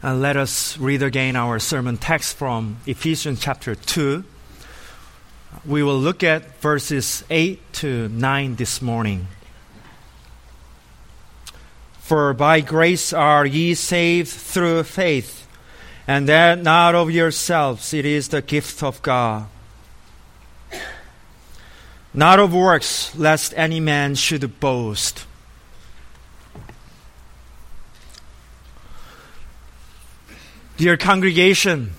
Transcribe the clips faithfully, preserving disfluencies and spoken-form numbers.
Uh, let us read again our sermon text from Ephesians chapter two. We will look at verses eight to nine this morning. For by grace are ye saved through faith, and that not of yourselves, it is the gift of God. Not of works, lest any man should boast. Dear congregation,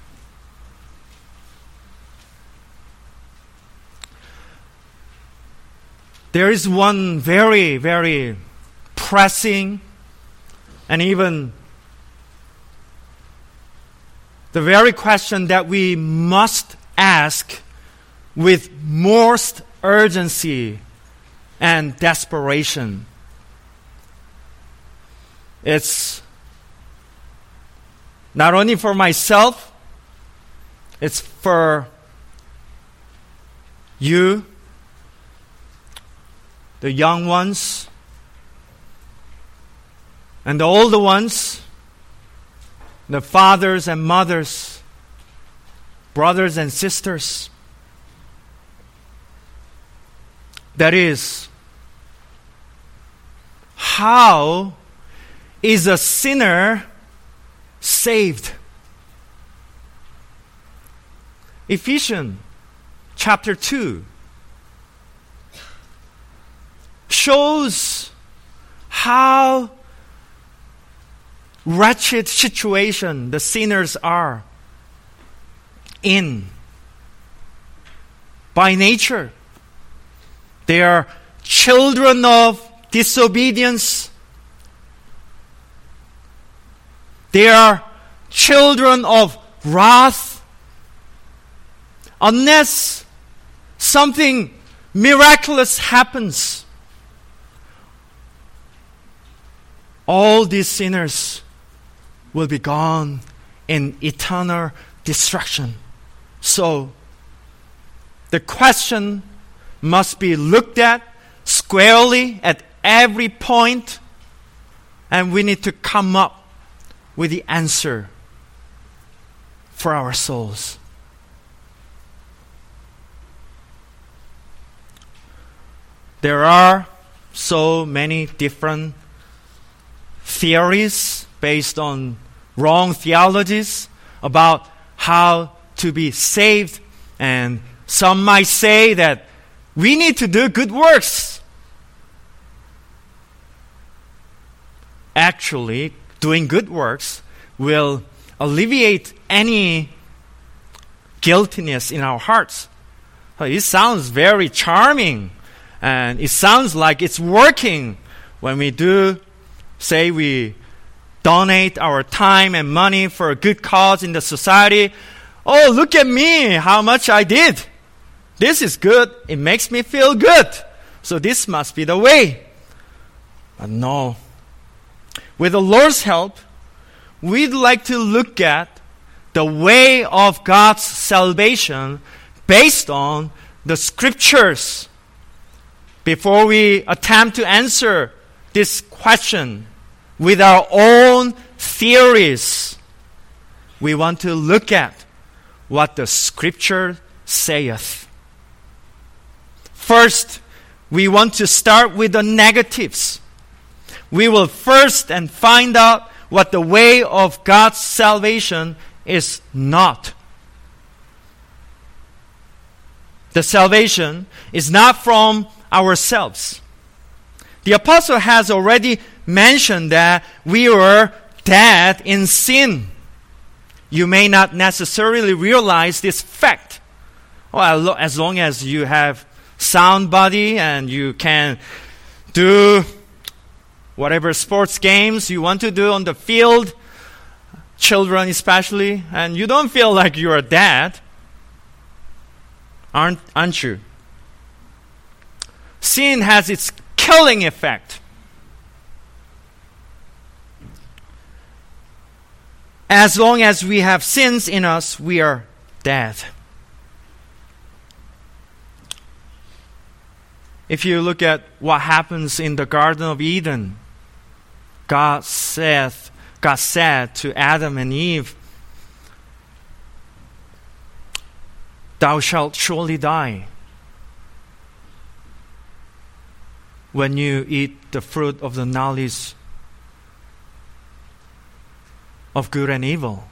there is one very, very pressing and even the very question that we must ask with most urgency and desperation. It's not only for myself, it's for you, the young ones, and the older ones, the fathers and mothers, brothers and sisters. That is, how is a sinner saved? Ephesians chapter two shows how wretched situation the sinners are in. By nature, they are children of disobedience. They are children of wrath. Unless something miraculous happens, all these sinners will be gone in eternal destruction. So, the question must be looked at squarely at every point, and we need to come up with the answer for our souls. There are so many different theories based on wrong theologies about how to be saved, and some might say that we need to do good works. Actually, doing good works will alleviate any guiltiness in our hearts. It sounds very charming, and it sounds like it's working when we do, say we donate our time and money for a good cause in the society. Oh, look at me, how much I did. This is good. It makes me feel good. So this must be the way. But no. With the Lord's help, we'd like to look at the way of God's salvation based on the Scriptures. Before we attempt to answer this question with our own theories, we want to look at what the Scripture saith. First, we want to start with the negatives. We will first and find out what the way of God's salvation is not. The salvation is not from ourselves. The apostle has already mentioned that we were dead in sin. You may not necessarily realize this fact. Well, as long as you have sound body and you can do whatever sports games you want to do on the field, children especially, and you don't feel like you're dead, aren't, aren't you? Sin has its killing effect. As long as we have sins in us, we are dead. If you look at what happens in the Garden of Eden, God saith God said to Adam and Eve, "Thou shalt surely die when you eat the fruit of the knowledge of good and evil."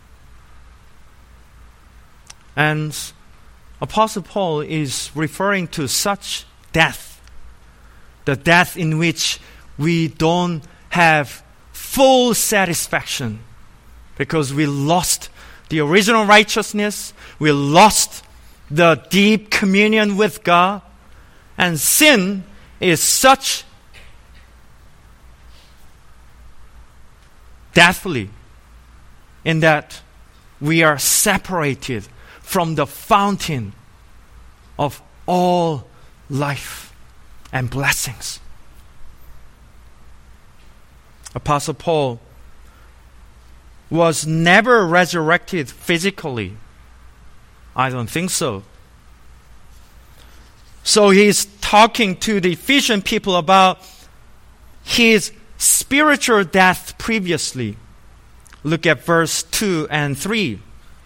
And Apostle Paul is referring to such death, the death in which we don't have full satisfaction because we lost the original righteousness, we lost the deep communion with God, and sin is such deathly in that we are separated from the fountain of all life and blessings. Apostle Paul was never resurrected physically. I don't think so. So he's talking to the Ephesian people about his spiritual death previously. Look at verse two and three.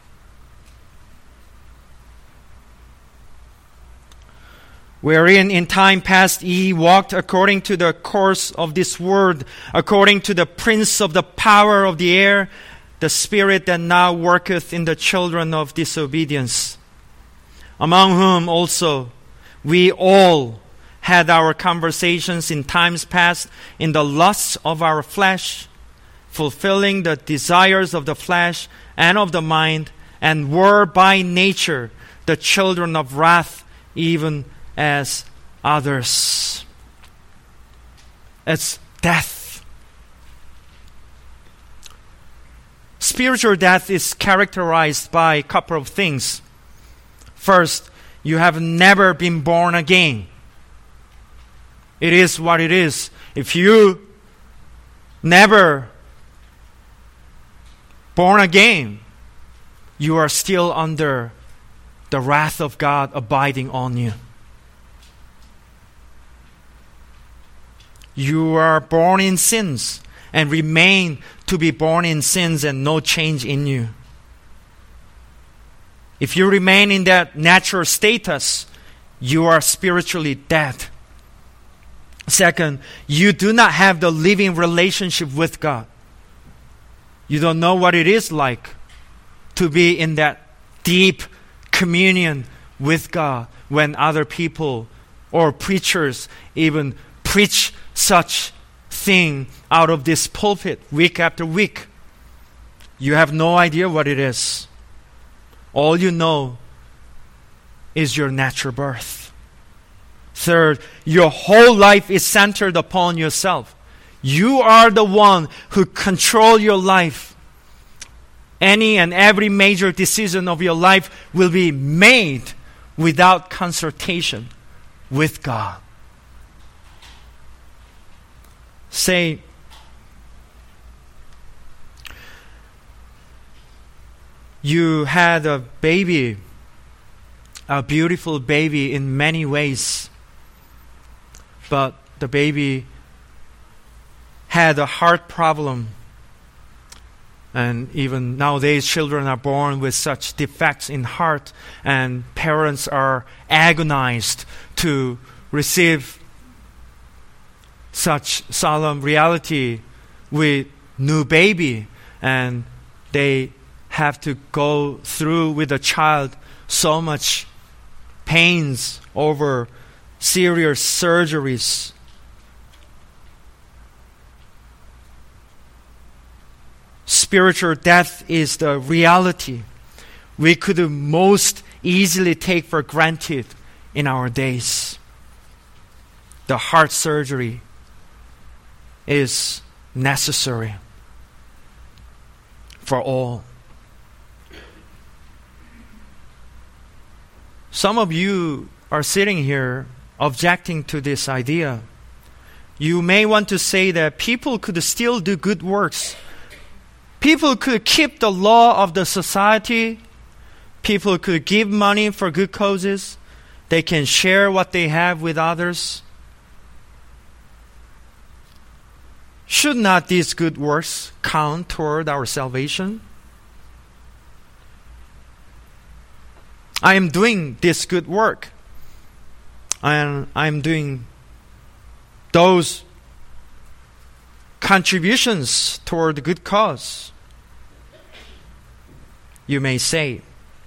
Wherein in time past ye walked according to the course of this world, according to the prince of the power of the air, the spirit that now worketh in the children of disobedience, among whom also we all had our conversations in times past in the lusts of our flesh, fulfilling the desires of the flesh and of the mind, and were by nature the children of wrath, even as others. It's death. Spiritual death is characterized by a couple of things. First, you have never been born again. It is what it is. If you never born again, you are still under the wrath of God abiding on you. You are born in sins and remain to be born in sins and no change in you. If you remain in that natural status, you are spiritually dead. Second, you do not have the living relationship with God. You don't know what it is like to be in that deep communion with God when other people or preachers even preach such thing out of this pulpit week after week. You have no idea what it is. All you know is your natural birth. Third, your whole life is centered upon yourself. You are the one who control your life. Any and every major decision of your life will be made without consultation with God. Say, you had a baby, a beautiful baby in many ways, but the baby had a heart problem. And even nowadays, children are born with such defects in heart, and parents are agonized to receive such solemn reality with new baby, and they have to go through with a child so much pains over serious surgeries. Spiritual death is the reality we could most easily take for granted in our days. The heart surgery is necessary for all. Some of you are sitting here objecting to this idea. You may want to say that people could still do good works. People could keep the law of the society. People could give money for good causes. They can share what they have with others. should not these good works count toward our salvation? I am doing this good work. And I am doing those contributions toward the good cause. You may say.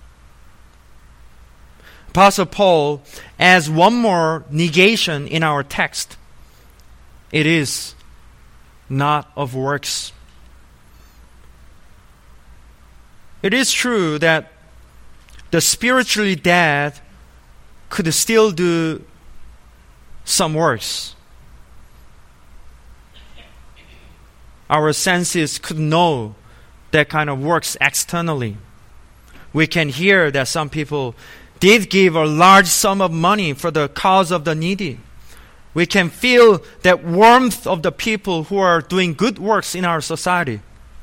Apostle Paul adds one more negation in our text. It is not of works. It is true that the spiritually dead could still do some works. Our senses could know that kind of works externally. We can hear that some people did give a large sum of money for the cause of the needy. We can feel that warmth of the people who are doing good works in our society.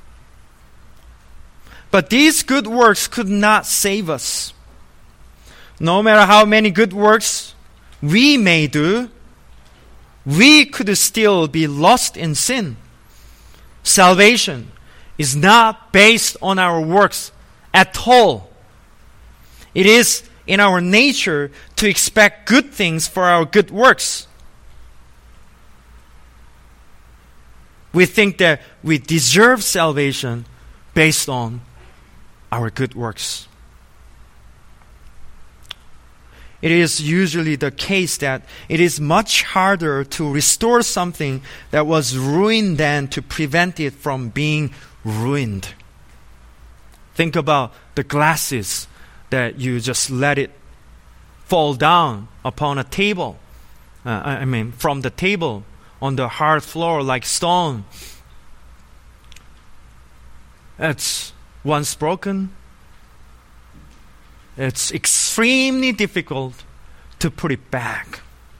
But these good works could not save us. No matter how many good works we may do, we could still be lost in sin. Salvation is not based on our works at all. It is in our nature to expect good things for our good works. We think that we deserve salvation based on our good works. It is usually the case that it is much harder to restore something that was ruined than to prevent it from being ruined. Think about the glasses that you just let it fall down upon a table. Uh, I mean, from the table on the hard floor like stone. It's once broken. It's extremely difficult to put it back.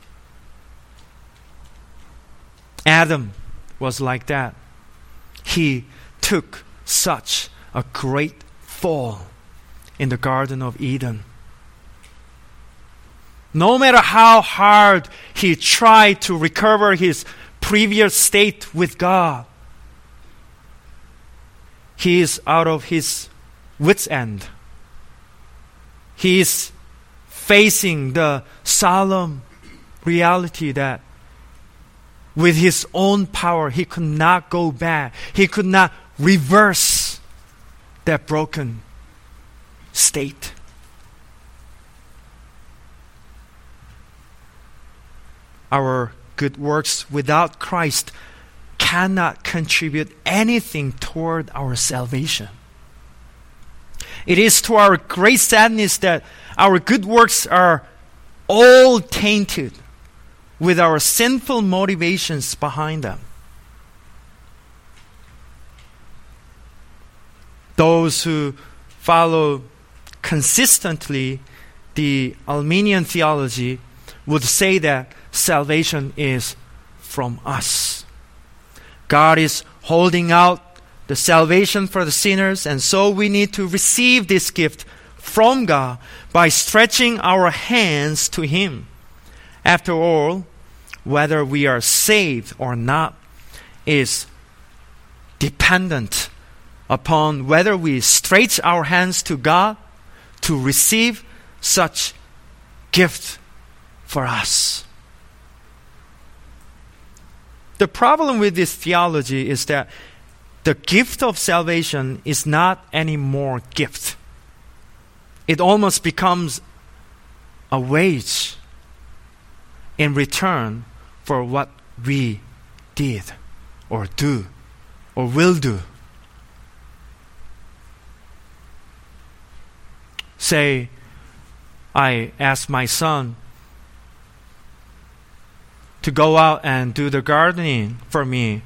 Adam was like that. He took such a great fall in the Garden of Eden. No matter how hard he tried to recover his previous state with God, he is out of his wits' end. He is facing the solemn reality that with his own power, he could not go back. He could not reverse that broken state. Our good works without Christ cannot contribute anything toward our salvation. It is to our great sadness that our good works are all tainted with our sinful motivations behind them. Those who follow consistently the Arminian theology would say that salvation is from us. God is holding out the salvation for the sinners, and so we need to receive this gift from God by stretching our hands to Him. After all, whether we are saved or not is dependent upon whether we stretch our hands to God to receive such gift for us. The problem with this theology is that the gift of salvation is not anymore gift. It almost becomes a wage in return for what we did or do or will do. Say, I ask my son to go out and do the gardening for me.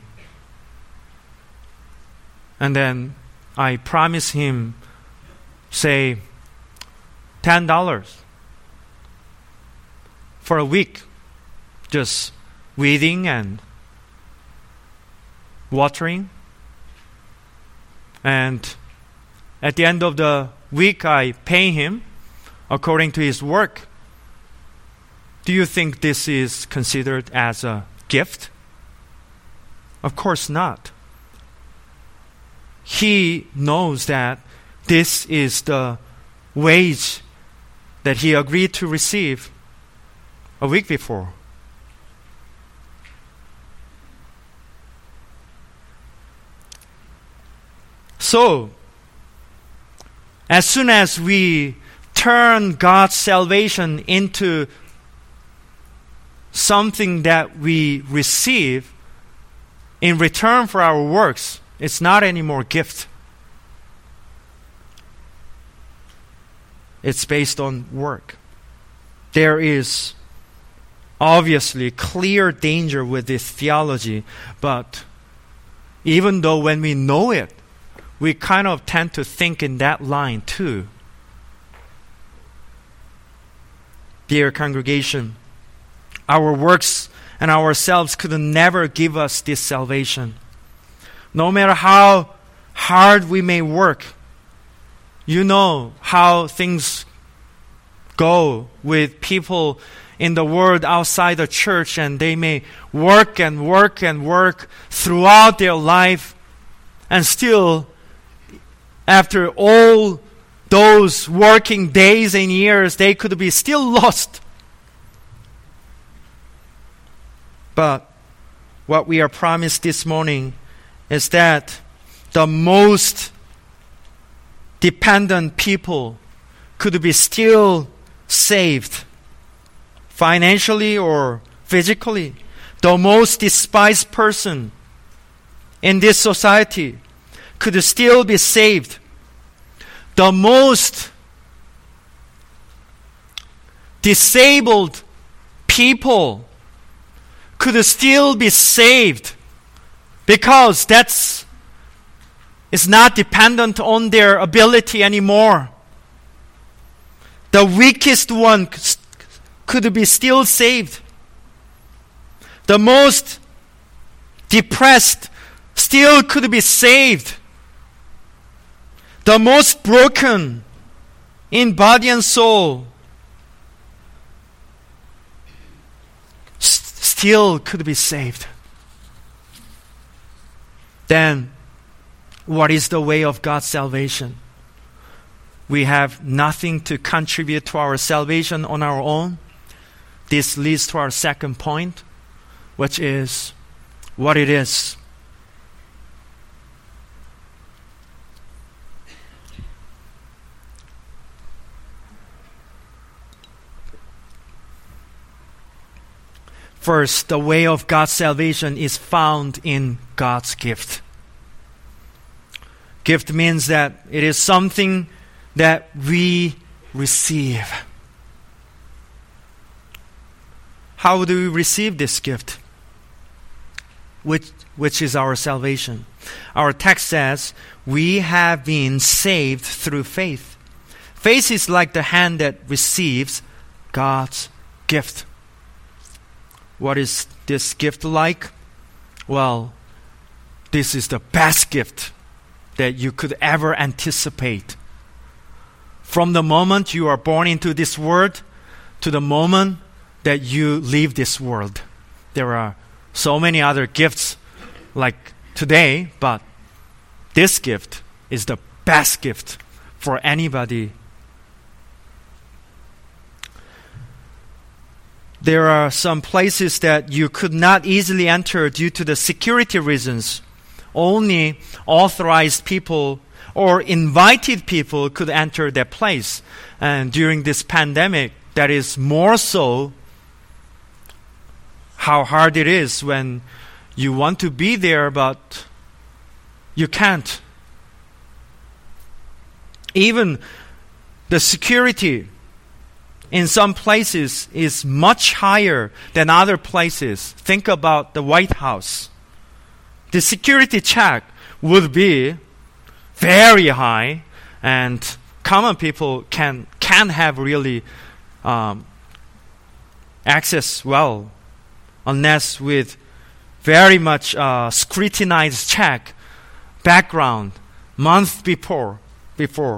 And then I promise him, say, ten dollars for a week, just weeding and watering. And at the end of the week, I pay him according to his work. Do you think this is considered as a gift? Of course not. He knows that this is the wage that he agreed to receive a week before. So, as soon as we turn God's salvation into something that we receive in return for our works, it's not anymore gift. It's based on work. There is obviously clear danger with this theology, but even though when we know it, we kind of tend to think in that line too. Dear congregation, our works and ourselves could never give us this salvation. No matter how hard we may work, you know how things go with people in the world outside the church, and they may work and work and work throughout their life, and still, after all those working days and years, they could be still lost. But what we are promised this morning is that the most dependent people could be still saved, financially or physically. The most despised person in this society could still be saved. The most disabled people could still be saved, because that's it's not dependent on their ability anymore. The weakest one could be still saved. The most depressed still could be saved. The most broken in body and soul st- still could be saved. Then, what is the way of God's salvation? We have nothing to contribute to our salvation on our own. This leads to our second point, which is what it is. First, the way of God's salvation is found in God's gift. Gift means that it is something that we receive. How do we receive this gift? Which, which is our salvation. Our text says, we have been saved through faith. Faith is like the hand that receives God's gift. What is this gift like? Well, this is the best gift that you could ever anticipate. From the moment you are born into this world to the moment that you leave this world. There are so many other gifts like today, but this gift is the best gift for anybody. There are some places that you could not easily enter due to the security reasons. Only authorized people or invited people could enter that place. And during this pandemic, that is more so how hard it is when you want to be there, but you can't. Even the security in some places is much higher than other places. Think about the White House. The security check would be very high, and common people can can have really um, access well, unless with very much uh, scrutinized check background month before before.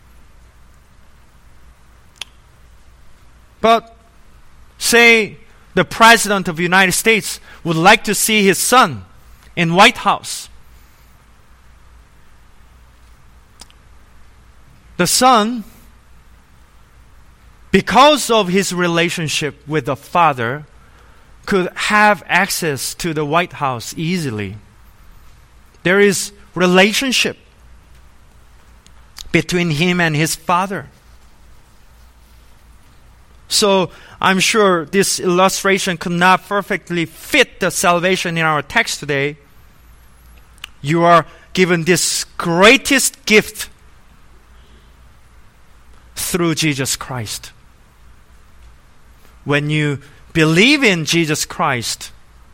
But say the President of the United States would like to see his son in White House. The son, because of his relationship with the father, could have access to the White House easily. There is relationship between him and his father. So I'm sure this illustration could not perfectly fit the salvation in our text today. You are given this greatest gift through Jesus Christ. When you believe in Jesus Christ,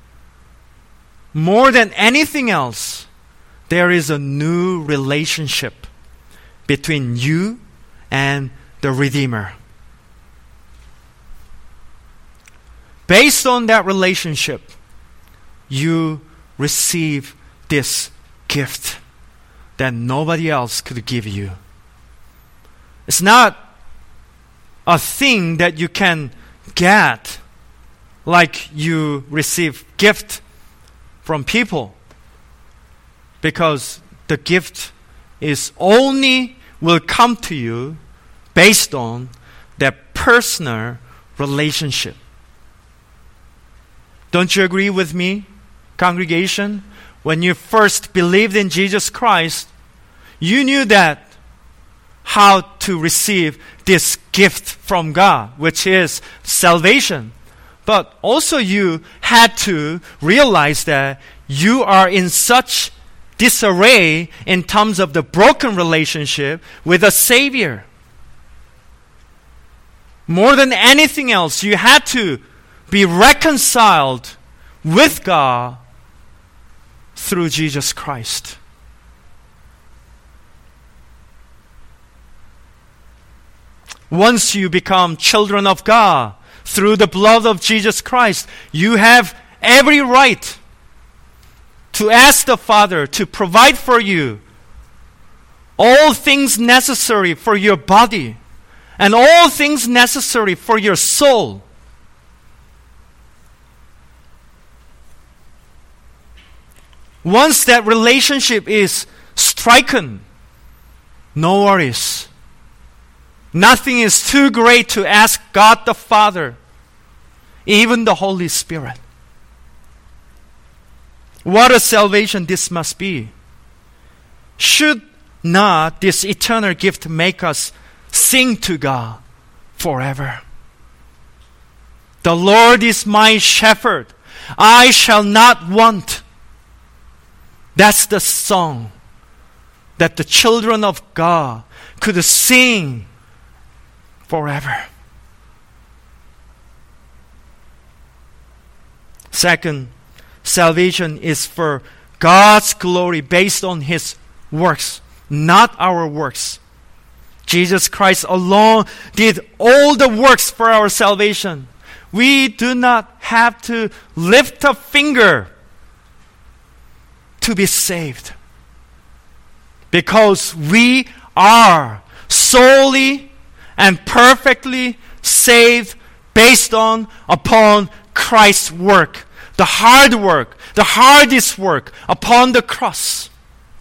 more than anything else, there is a new relationship between you and the Redeemer. Based on that relationship, you receive this gift that nobody else could give you. It's not a thing that you can get like you receive gift from people, because the gift is only will come to you based on that personal relationship. Don't you agree with me, congregation? When you first believed in Jesus Christ, you knew that how to receive this gift from God, which is salvation. But also you had to realize that you are in such disarray in terms of the broken relationship with a Savior. More than anything else, you had to be reconciled with God through Jesus Christ. Once you become children of God through the blood of Jesus Christ, you have every right to ask the Father to provide for you all things necessary for your body and all things necessary for your soul. Once that relationship is stricken, no worries. Nothing is too great to ask God the Father, even the Holy Spirit. What a salvation this must be. Should not this eternal gift make us sing to God forever? The Lord is my shepherd, I shall not want. That's the song that the children of God could sing forever. Second, salvation is for God's glory based on His works, not our works. Jesus Christ alone did all the works for our salvation. We do not have to lift a finger to be saved, because we are solely and perfectly saved based on upon Christ's work, the hard work, the hardest work upon the cross.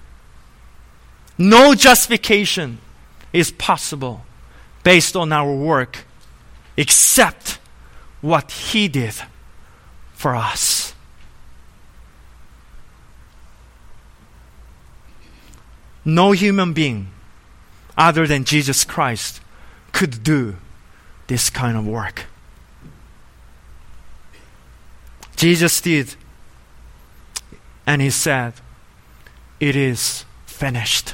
No justification is possible based on our work except what He did for us. No human being other than Jesus Christ could do this kind of work. Jesus did, and He said, "It is finished."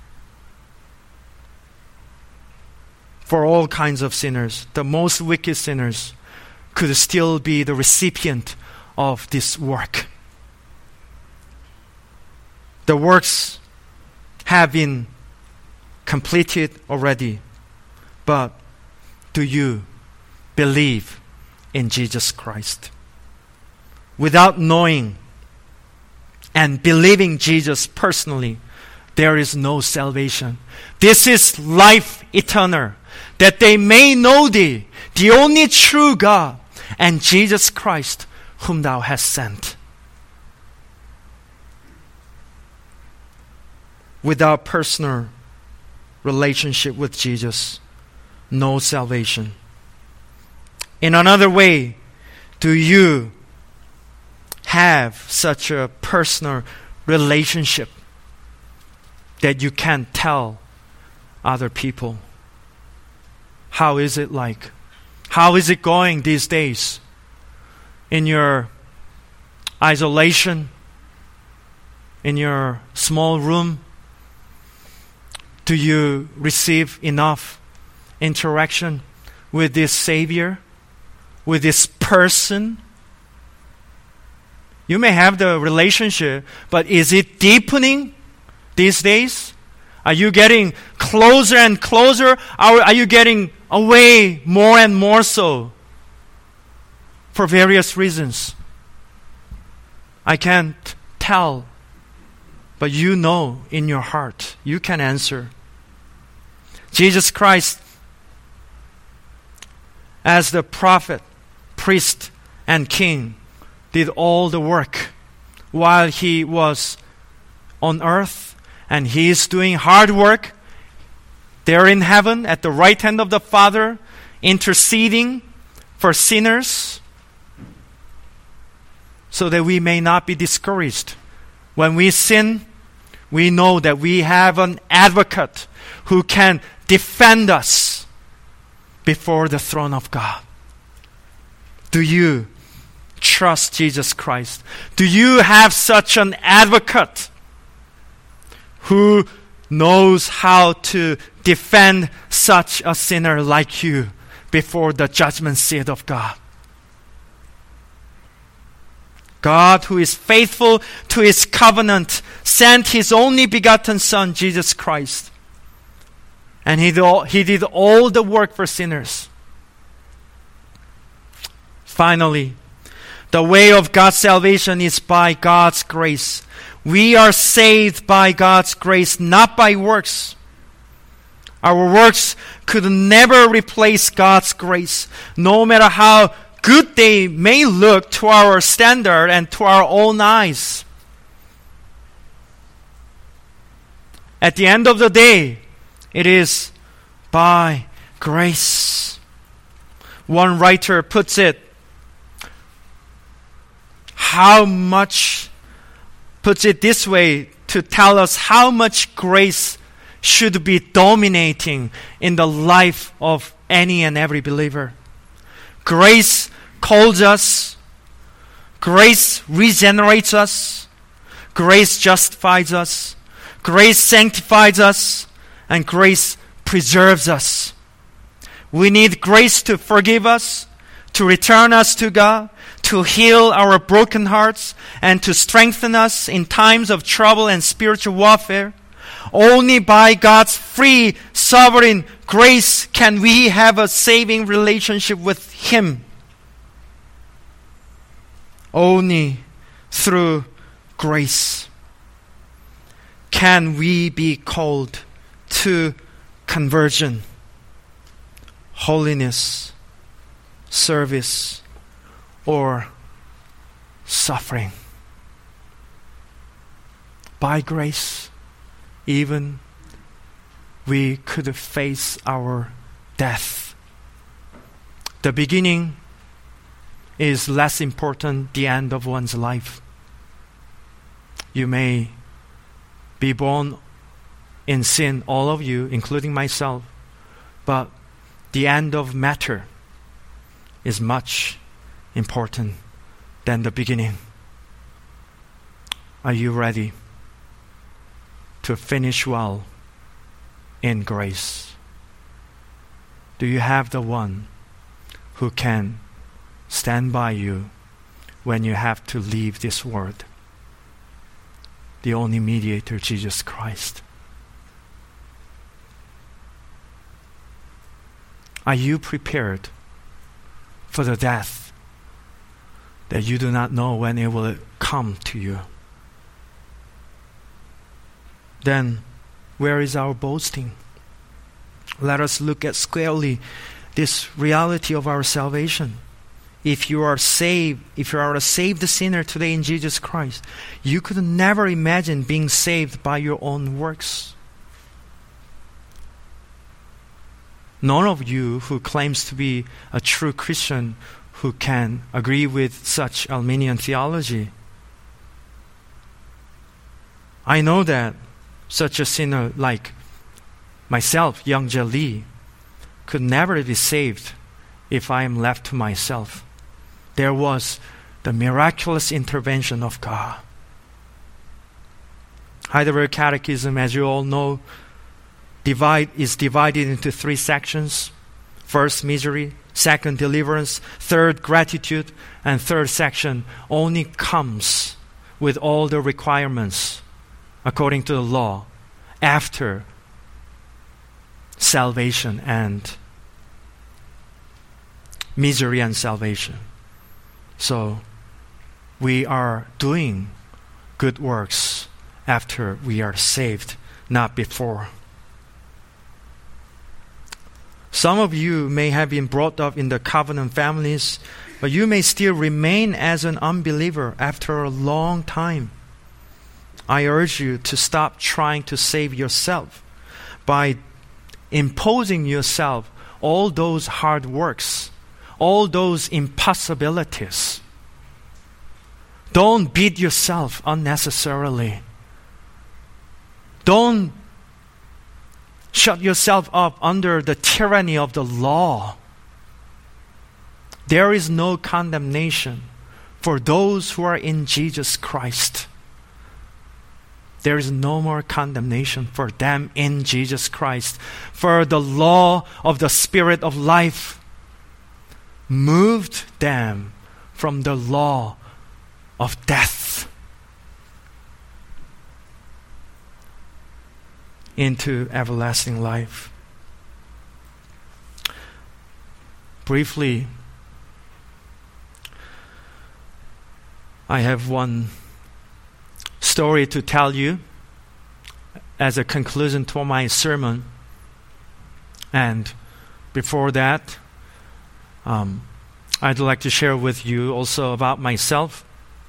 For all kinds of sinners, the most wicked sinners could still be the recipient of this work. The works have been completed already, but do you believe in Jesus Christ? Without knowing and believing Jesus personally, there is no salvation. This is life eternal, that they may know Thee, the only true God, and Jesus Christ, whom thou hast sent. Without personal relationship with Jesus, no salvation. In another way, do you have such a personal relationship that you can tell other people? How is it like? How is it going these days? In your isolation, in your small room, do you receive enough interaction with this Savior, with this person? You may have the relationship, but is it deepening these days? Are you getting closer and closer? Or are you getting away more and more so? For various reasons. I can't tell, but you know in your heart. You can answer. Jesus Christ, as the prophet, priest, and king, did all the work while he was on earth, and he is doing hard work there in heaven at the right hand of the Father, interceding for sinners so that we may not be discouraged. When we sin, we know that we have an advocate who can defend us before the throne of God. Do you trust Jesus Christ? Do you have such an advocate who knows how to defend such a sinner like you before the judgment seat of God? God, who is faithful to His covenant, sent His only begotten Son, Jesus Christ. And He did all, he did all the work for sinners. Finally, the way of God's salvation is by God's grace. We are saved by God's grace, not by works. Our works could never replace God's grace, no matter how good they may look to our standard and to our own eyes. At the end of the day, it is by grace. One writer puts it, how much, puts it this way to tell us how much grace should be dominating in the life of any and every believer. Grace calls us. Grace regenerates us. Grace justifies us. Grace sanctifies us. And grace preserves us. We need grace to forgive us, to return us to God, to heal our broken hearts, and to strengthen us in times of trouble and spiritual warfare. Only by God's free, sovereign grace can we have a saving relationship with Him. Only through grace can we be called to conversion, holiness, service, or suffering. By grace, even we could face our death. The beginning is less important than the end of one's life. You may be born in sin, all of you, including myself, but the end of matter is much important than the beginning. Are you ready to finish well in grace? Do you have the one who can stand by you when you have to leave this world? The only mediator, Jesus Christ. Are you prepared for the death that you do not know when it will come to you? Then, where is our boasting? Let us look at squarely this reality of our salvation. if you are saved, if you are a saved sinner today in Jesus Christ, you could never imagine being saved by your own works. None of you who claims to be a true Christian who can agree with such Arminian theology. I know that such a sinner like myself, Youngjae Lee, could never be saved if I am left to myself. There was the miraculous intervention of God. Heidelberg Catechism, as you all know, divide, is divided into three sections. First, misery. Second, deliverance. Third, gratitude. And third section only comes with all the requirements according to the law after salvation and misery and salvation. So we are doing good works after we are saved, not before. Some of you may have been brought up in the covenant families, but you may still remain as an unbeliever after a long time. I urge you to stop trying to save yourself by imposing yourself all those hard works, all those impossibilities. Don't beat yourself unnecessarily. Don't shut yourself up under the tyranny of the law. There is no condemnation for those who are in Jesus Christ. There is no more condemnation for them in Jesus Christ. For the law of the Spirit of life moved them from the law of death into everlasting life. Briefly, I have one story to tell you as a conclusion to my sermon. And before that, um, I'd like to share with you also about myself.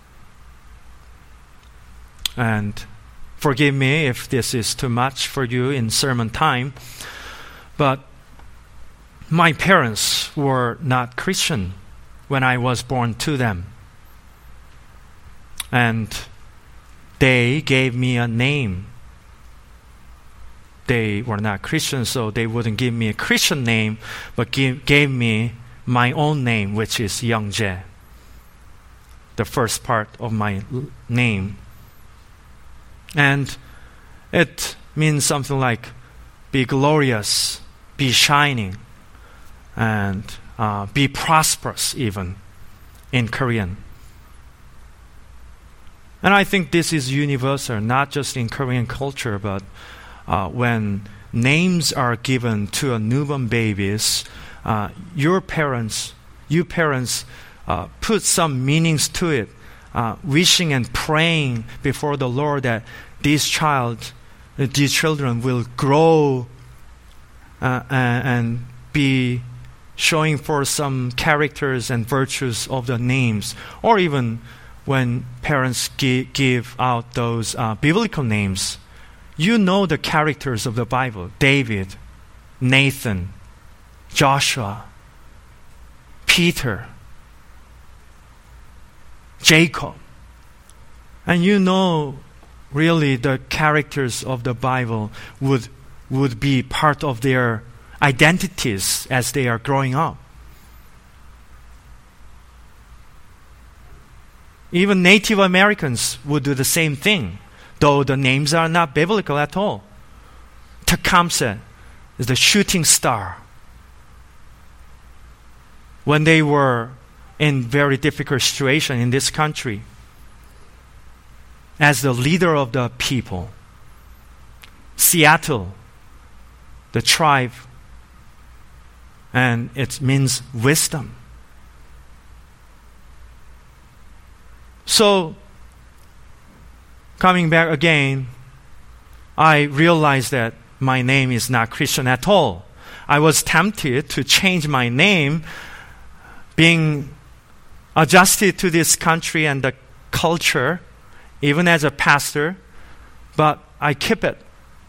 And forgive me if this is too much for you in sermon time, but my parents were not Christian when I was born to them. And they gave me a name. They were not Christian, so they wouldn't give me a Christian name, but give, gave me my own name, which is Youngjae, the first part of my l- name. And it means something like be glorious, be shining, and uh, be prosperous even in Korean. And I think this is universal, not just in Korean culture, but uh, when names are given to a newborn babies, uh, your parents, you parents, uh, put some meanings to it, uh, wishing and praying before the Lord that this child, these children will grow uh, and, and be showing for some characters and virtues of the names, or even when parents gi- give out those uh, biblical names, you know the characters of the Bible: David, Nathan, Joshua, Peter, Jacob. And you know really the characters of the Bible would, would be part of their identities as they are growing up. Even Native Americans would do the same thing, though the names are not biblical at all. Tecumseh is the shooting star. When they were in very difficult situation in this country, as the leader of the people, Seattle, the tribe, and it means wisdom. So, coming back again, I realized that my name is not Christian at all. I was tempted to change my name, being adjusted to this country and the culture, even as a pastor, but I keep it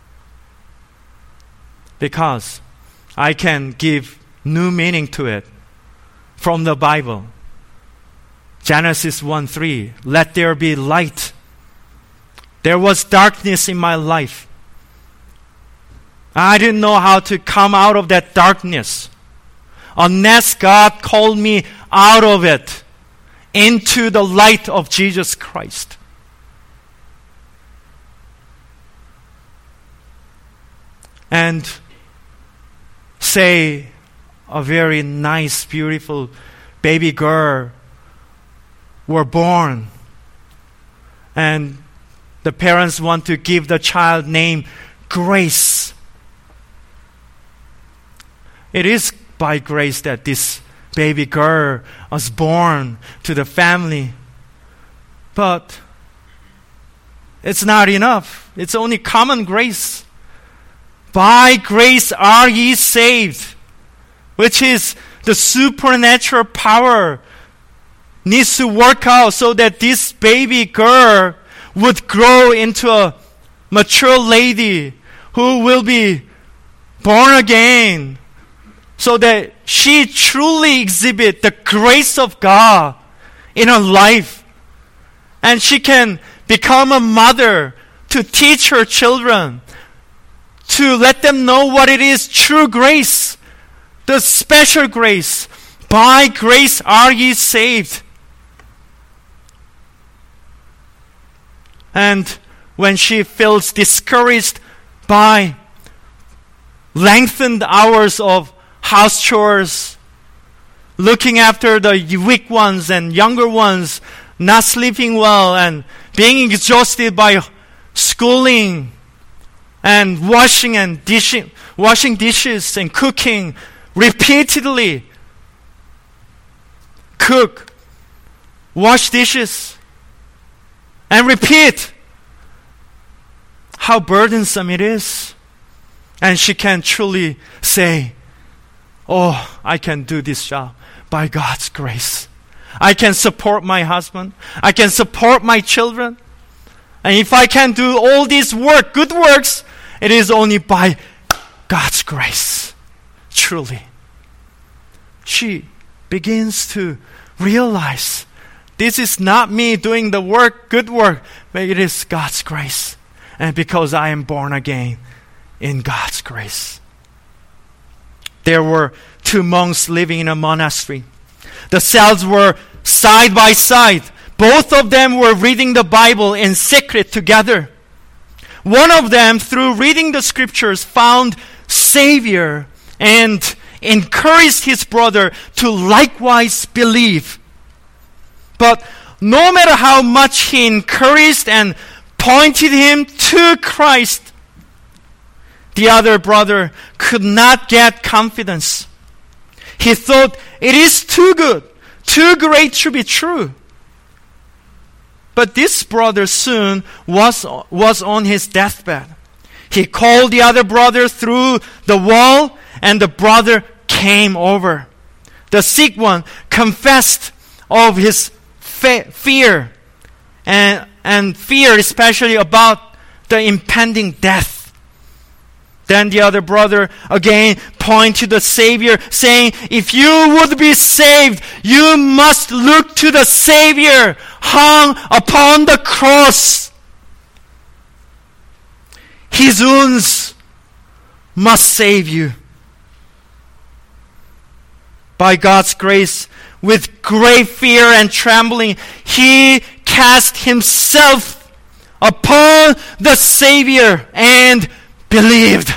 because I can give new meaning to it from the Bible. Genesis one three, let there be light. There was darkness in my life. I didn't know how to come out of that darkness unless God called me out of it into the light of Jesus Christ. And say a very nice, beautiful baby girl were born, and the parents want to give the child name Grace. It is by grace that this baby girl was born to the family. But it's not enough. It's only common grace. By grace are ye saved, which is the supernatural power needs to work out so that this baby girl would grow into a mature lady who will be born again, so that she truly exhibit the grace of God in her life. And she can become a mother to teach her children, to let them know what it is true grace, the special grace. By grace are ye saved. And when she feels discouraged by lengthened hours of house chores, looking after the weak ones and younger ones, not sleeping well and being exhausted by schooling and washing and dishing, washing dishes and cooking repeatedly, cook, wash dishes, and repeat. How burdensome it is. And she can truly say, oh, I can do this job by God's grace. I can support my husband. I can support my children. And if I can do all this work, good works, it is only by God's grace. Truly. She begins to realize this is not me doing the work, good work, but it is God's grace. And because I am born again in God's grace. There were two monks living in a monastery. The cells were side by side. Both of them were reading the Bible in secret together. One of them, through reading the scriptures, found Savior and encouraged his brother to likewise believe. But no matter how much he encouraged and pointed him to Christ, the other brother could not get confidence. He thought it is too good, too great to be true. But this brother soon was, was on his deathbed. He called the other brother through the wall, and the brother came over. The sick one confessed of his fe- fear, and, and fear especially about the impending death. Then the other brother again pointed to the Savior, saying, if you would be saved, you must look to the Savior hung upon the cross. His wounds must save you. By God's grace, with great fear and trembling, he cast himself upon the Savior and believed.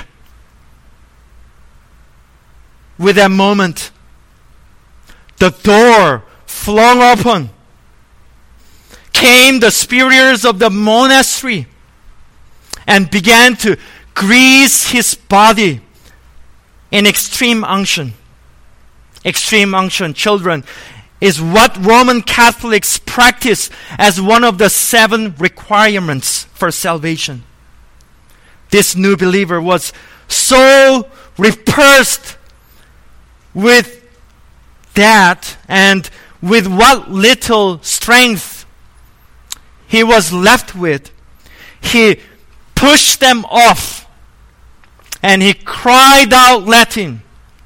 With that moment, the door flung open. Came the superiors of the monastery and began to grease his body in extreme unction. Extreme unction, children, is what Roman Catholics practice as one of the seven requirements for salvation. This new believer was so repulsed with that and with what little strength he was left with, he pushed them off and he cried out Latin,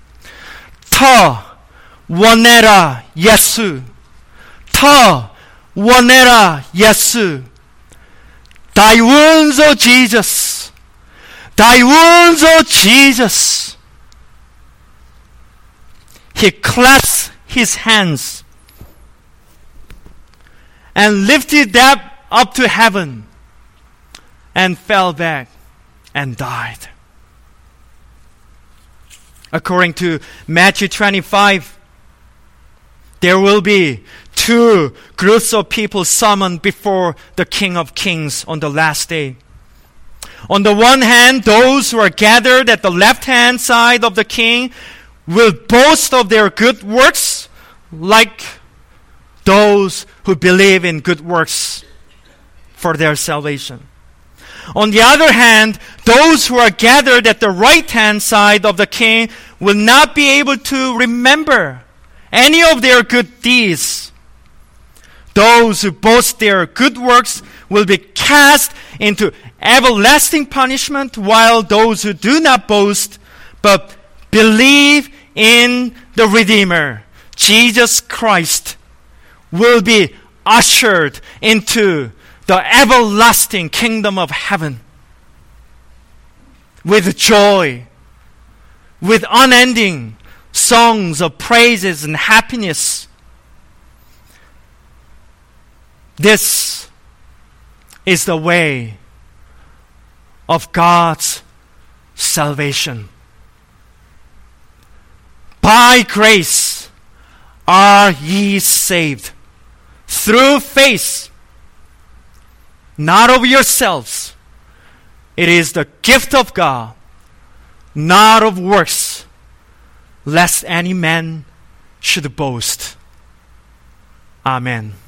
더 원해라 예수, 더 원해라 예수. Thy wounds, O Jesus, thy wounds, O Jesus. He clasped his hands and lifted them up to heaven and fell back and died. According to Matthew twenty-five, there will be two groups of people summoned before the King of Kings on the last day. On the one hand, those who are gathered at the left-hand side of the King will boast of their good works like those who believe in good works for their salvation. On the other hand, those who are gathered at the right-hand side of the King will not be able to remember any of their good deeds. Those who boast their good works will be cast into everlasting punishment, while those who do not boast but believe in the Redeemer, Jesus Christ, will be ushered into the everlasting kingdom of heaven with joy, with unending songs of praises and happiness. This is the way of God's salvation. By grace are ye saved, through faith, not of yourselves. It is the gift of God, not of works, lest any man should boast. Amen.